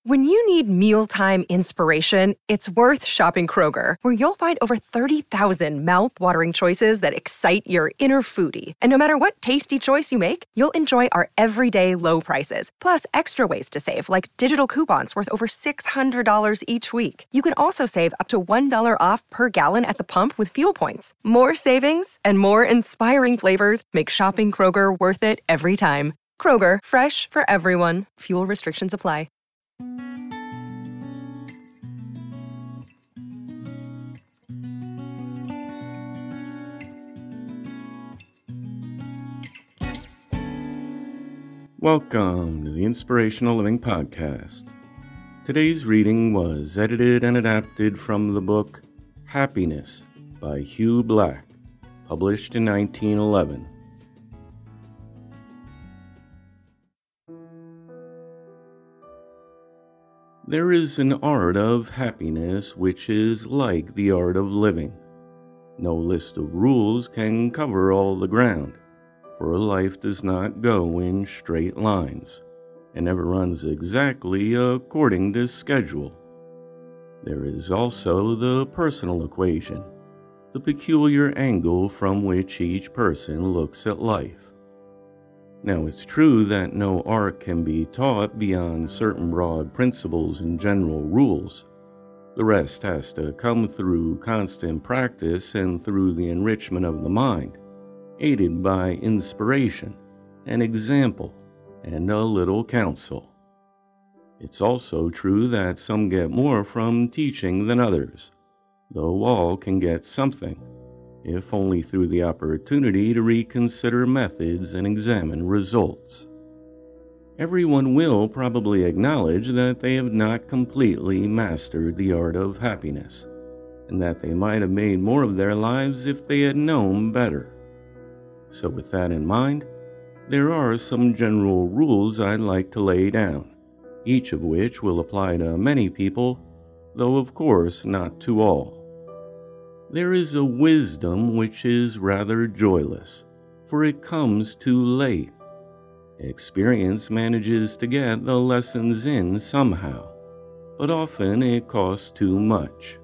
When you need mealtime inspiration, it's worth shopping Kroger, where you'll find over 30,000 mouth-watering choices that excite your inner foodie. And no matter what tasty choice you make, you'll enjoy our everyday low prices, plus extra ways to save, like digital coupons worth over $600 each week. You can also save up to $1 off per gallon at the pump with fuel points. More savings and more inspiring flavors make shopping Kroger worth it every time. Kroger, fresh for everyone. Fuel restrictions apply. Welcome to the Inspirational Living Podcast. Today's reading was edited and adapted from the book Happiness by Hugh Black, published in 1911. There is an art of happiness which is like the art of living. No list of rules can cover all the ground, for life does not go in straight lines, and never runs exactly according to schedule. There is also the personal equation, the peculiar angle from which each person looks at life. Now, it's true that no art can be taught beyond certain broad principles and general rules. The rest has to come through constant practice and through the enrichment of the mind, aided by inspiration, an example, and a little counsel. It's also true that some get more from teaching than others, though all can get something, if only through the opportunity to reconsider methods and examine results. Everyone will probably acknowledge that they have not completely mastered the art of happiness, and that they might have made more of their lives if they had known better. So with that in mind, there are some general rules I'd like to lay down, each of which will apply to many people, though of course not to all. There is a wisdom which is rather joyless, for it comes too late. Experience manages to get the lessons in somehow, but often it costs too much.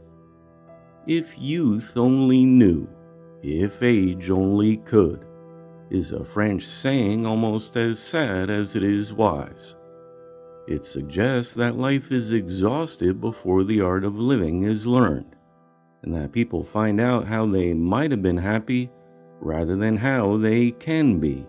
If youth only knew, if age only could, is a French saying almost as sad as it is wise. It suggests that life is exhausted before the art of living is learned, and that people find out how they might have been happy rather than how they can be.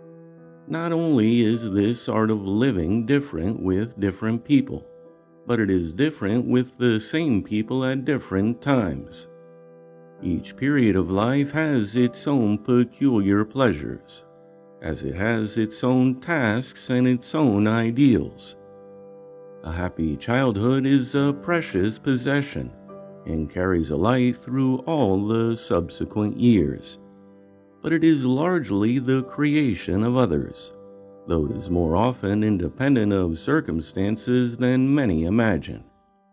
Not only is this art of living different with different people, but it is different with the same people at different times. Each period of life has its own peculiar pleasures, as it has its own tasks and its own ideals. A happy childhood is a precious possession, and carries a light through all the subsequent years. But it is largely the creation of others, though it is more often independent of circumstances than many imagine.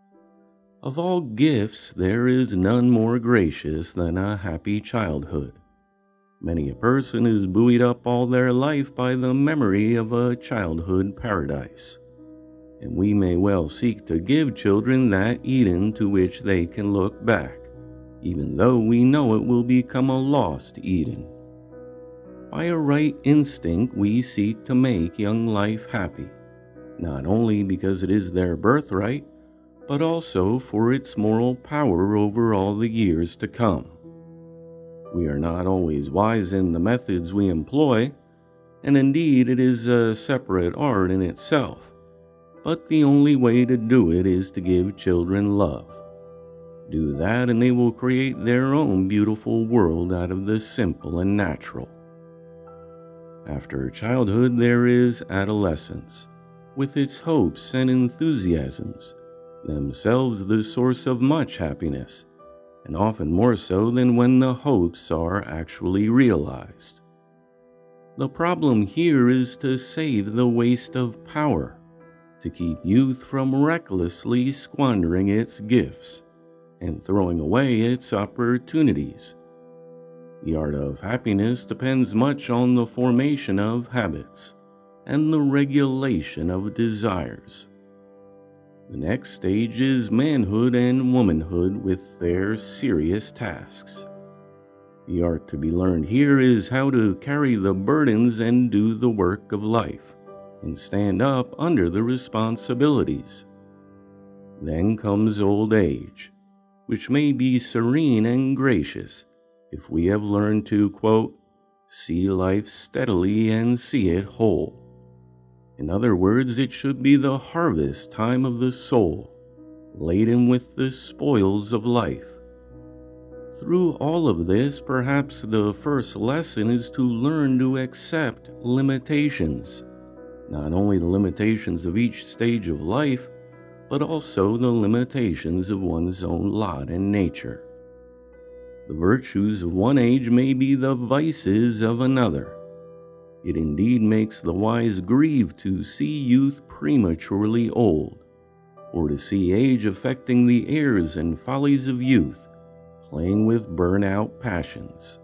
Of all gifts, there is none more gracious than a happy childhood. Many a person is buoyed up all their life by the memory of a childhood paradise, and we may well seek to give children that Eden to which they can look back, even though we know it will become a lost Eden. By a right instinct, we seek to make young life happy, not only because it is their birthright, but also for its moral power over all the years to come. We are not always wise in the methods we employ, and indeed it is a separate art in itself. But the only way to do it is to give children love. Do that and they will create their own beautiful world out of the simple and natural. After childhood there is adolescence, with its hopes and enthusiasms, themselves the source of much happiness, and often more so than when the hopes are actually realized. The problem here is to save the waste of power, to keep youth from recklessly squandering its gifts and throwing away its opportunities. The art of happiness depends much on the formation of habits and the regulation of desires. The next stage is manhood and womanhood with their serious tasks. The art to be learned here is how to carry the burdens and do the work of life, and stand up under the responsibilities. Then comes old age, which may be serene and gracious if we have learned to, quote, see life steadily and see it whole. In other words, it should be the harvest time of the soul, laden with the spoils of life. Through all of this, perhaps the first lesson is to learn to accept limitations, not only the limitations of each stage of life, but also the limitations of one's own lot and nature. The virtues of one age may be the vices of another. It indeed makes the wise grieve to see youth prematurely old, or to see age affecting the airs and follies of youth, playing with burnt-out passions.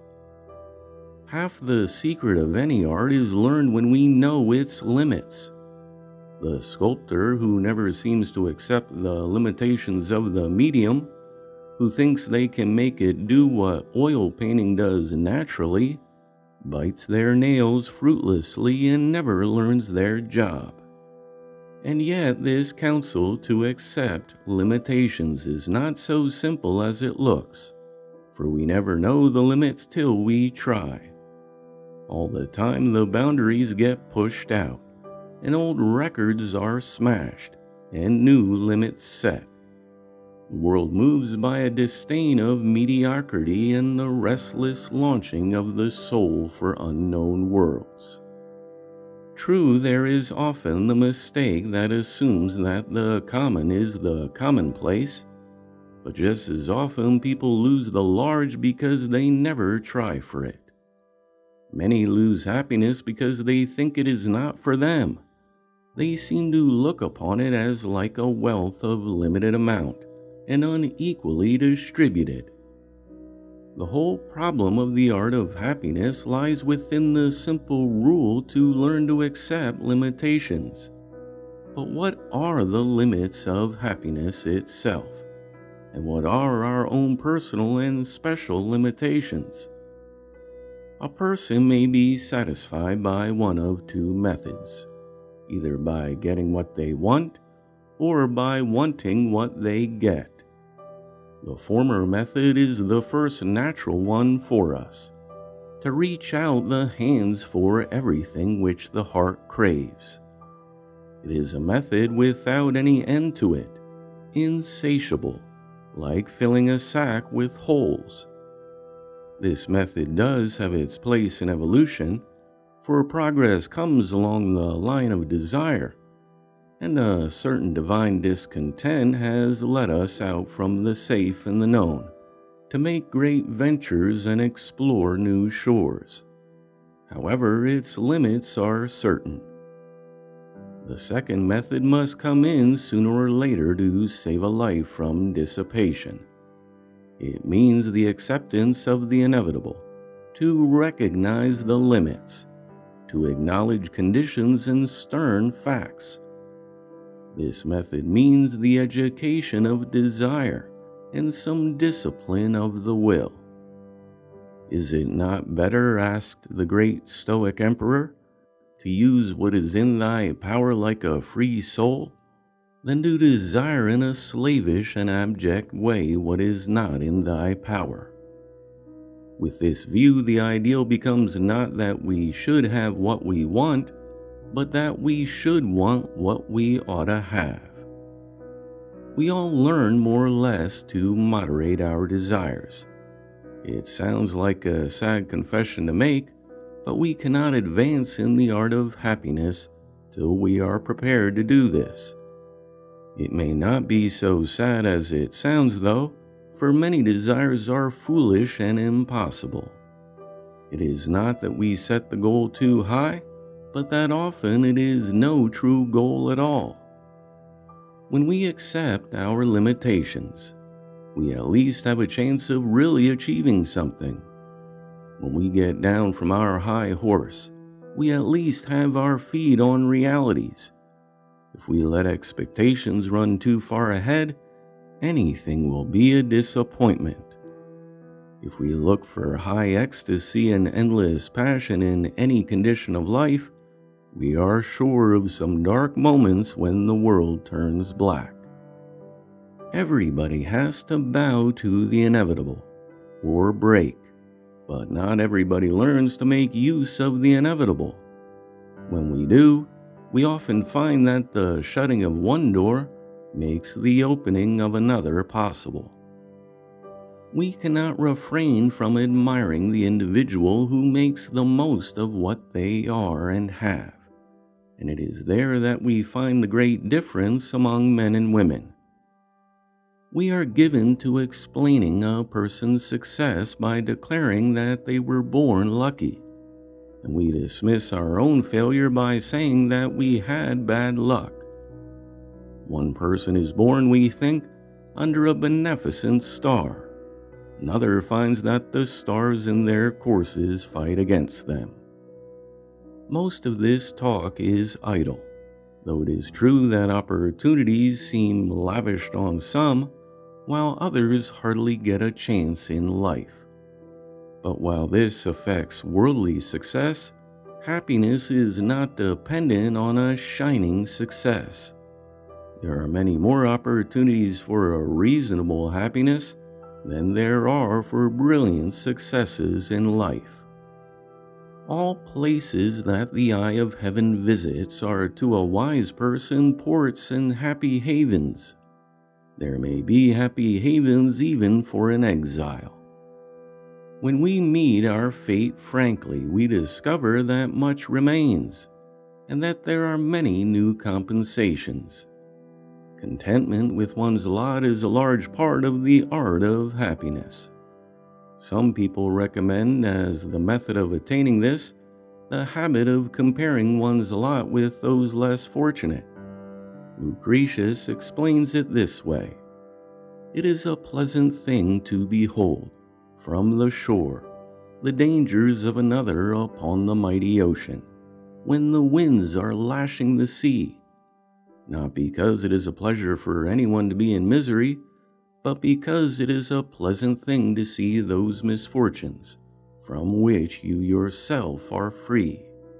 Half the secret of any art is learned when we know its limits. The sculptor who never seems to accept the limitations of the medium, who thinks they can make it do what oil painting does naturally, bites their nails fruitlessly and never learns their job. And yet this counsel to accept limitations is not so simple as it looks, for we never know the limits till we try. All the time the boundaries get pushed out, and old records are smashed, and new limits set. The world moves by a disdain of mediocrity and the restless launching of the soul for unknown worlds. True, there is often the mistake that assumes that the common is the commonplace, but just as often people lose the large because they never try for it. Many lose happiness because they think it is not for them. They seem to look upon it as like a wealth of limited amount and unequally distributed. The whole problem of the art of happiness lies within the simple rule to learn to accept limitations. But what are the limits of happiness itself? And what are our own personal and special limitations? A person may be satisfied by one of two methods, either by getting what they want or by wanting what they get. The former method is the first natural one for us, to reach out the hands for everything which the heart craves. It is a method without any end to it, insatiable, like filling a sack with holes. This method does have its place in evolution, for progress comes along the line of desire, and a certain divine discontent has led us out from the safe and the known to make great ventures and explore new shores. However, its limits are certain. The second method must come in sooner or later to save a life from dissipation. It means the acceptance of the inevitable, to recognize the limits, to acknowledge conditions and stern facts. This method means the education of desire and some discipline of the will. Is it not better, asked the great Stoic emperor, to use what is in thy power like a free soul, than to desire in a slavish and abject way what is not in thy power? With this view, the ideal becomes not that we should have what we want, but that we should want what we ought to have. We all learn more or less to moderate our desires. It sounds like a sad confession to make, but we cannot advance in the art of happiness till we are prepared to do this. It may not be so sad as it sounds, though, for many desires are foolish and impossible. It is not that we set the goal too high, but that often it is no true goal at all. When we accept our limitations, we at least have a chance of really achieving something. When we get down from our high horse, we at least have our feet on realities. If we let expectations run too far ahead, anything will be a disappointment. If we look for high ecstasy and endless passion in any condition of life, we are sure of some dark moments when the world turns black. Everybody has to bow to the inevitable, or break, but not everybody learns to make use of the inevitable. When we do, we often find that the shutting of one door makes the opening of another possible. We cannot refrain from admiring the individual who makes the most of what they are and have, and it is there that we find the great difference among men and women. We are given to explaining a person's success by declaring that they were born lucky, and we dismiss our own failure by saying that we had bad luck. One person is born, we think, under a beneficent star. Another finds that the stars in their courses fight against them. Most of this talk is idle, though it is true that opportunities seem lavished on some, while others hardly get a chance in life. But while this affects worldly success, happiness is not dependent on a shining success. There are many more opportunities for a reasonable happiness than there are for brilliant successes in life. All places that the eye of heaven visits are to a wise person ports and happy havens. There may be happy havens even for an exile. When we meet our fate frankly, we discover that much remains, and that there are many new compensations. Contentment with one's lot is a large part of the art of happiness. Some people recommend, as the method of attaining this, the habit of comparing one's lot with those less fortunate. Lucretius explains it this way: "It is a pleasant thing to behold, from the shore, the dangers of another upon the mighty ocean, when the winds are lashing the sea, not because it is a pleasure for anyone to be in misery, but because it is a pleasant thing to see those misfortunes from which you yourself are free."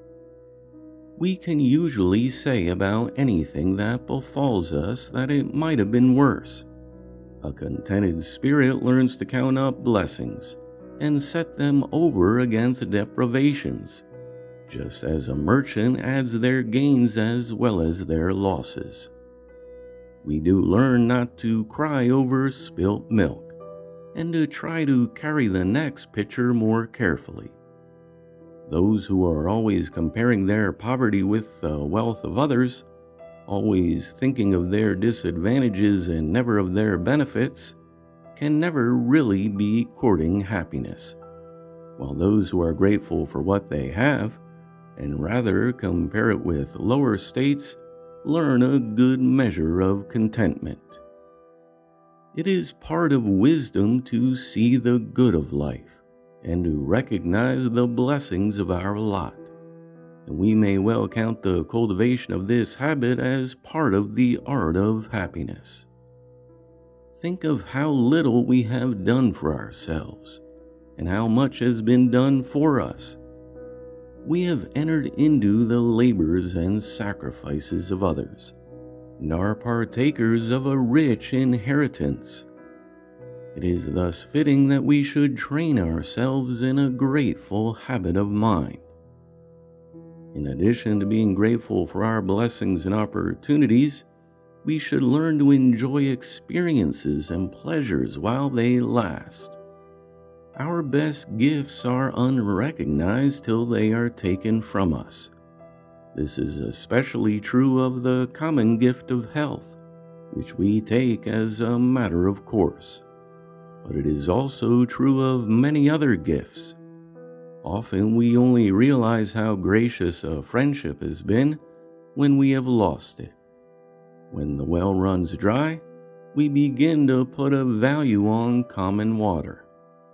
We can usually say about anything that befalls us that it might have been worse. A contented spirit learns to count up blessings and set them over against deprivations, just as a merchant adds their gains as well as their losses. We do learn not to cry over spilt milk, and to try to carry the next pitcher more carefully. Those who are always comparing their poverty with the wealth of others, always thinking of their disadvantages and never of their benefits, can never really be courting happiness, while those who are grateful for what they have, and rather compare it with lower states, learn a good measure of contentment. It is part of wisdom to see the good of life, and to recognize the blessings of our lot, and we may well count the cultivation of this habit as part of the art of happiness. Think of how little we have done for ourselves, and how much has been done for us. We have entered into the labors and sacrifices of others, and are partakers of a rich inheritance. It is thus fitting that we should train ourselves in a grateful habit of mind. In addition to being grateful for our blessings and opportunities, we should learn to enjoy experiences and pleasures while they last. Our best gifts are unrecognized till they are taken from us. This is especially true of the common gift of health, which we take as a matter of course. But it is also true of many other gifts. Often we only realize how gracious a friendship has been when we have lost it. When the well runs dry, we begin to put a value on common water.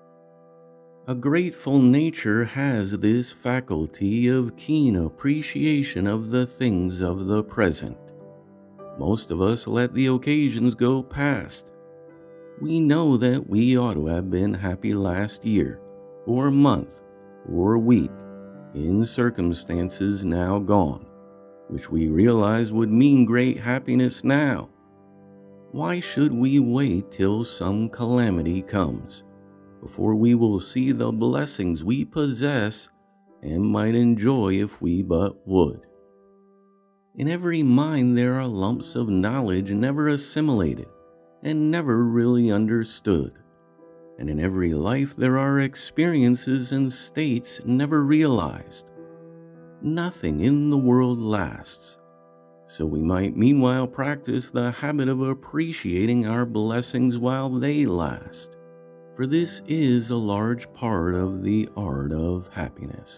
A grateful nature has this faculty of keen appreciation of the things of the present, Most of us let the occasions go past. We know that we ought to have been happy last year, or month, or week, in circumstances now gone, which we realize would mean great happiness now. Why should we wait till some calamity comes, before we will see the blessings we possess and might enjoy if we but would? In every mind there are lumps of knowledge never assimilated and never really understood. And in every life there are experiences and states never realized. Nothing in the world lasts, so we might meanwhile practice the habit of appreciating our blessings while they last, for this is a large part of the art of happiness.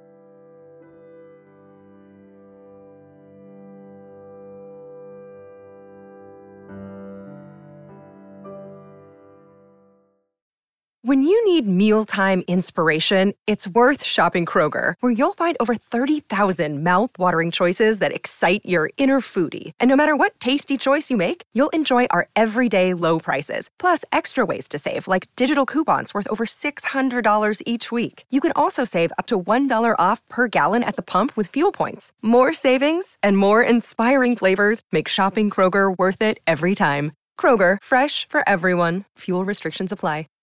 When you need mealtime inspiration, it's worth shopping Kroger, where you'll find over 30,000 mouth-watering choices that excite your inner foodie. And no matter what tasty choice you make, you'll enjoy our everyday low prices, plus extra ways to save, like digital coupons worth over $600 each week. You can also save up to $1 off per gallon at the pump with fuel points. More savings and more inspiring flavors make shopping Kroger worth it every time. Kroger, fresh for everyone. Fuel restrictions apply.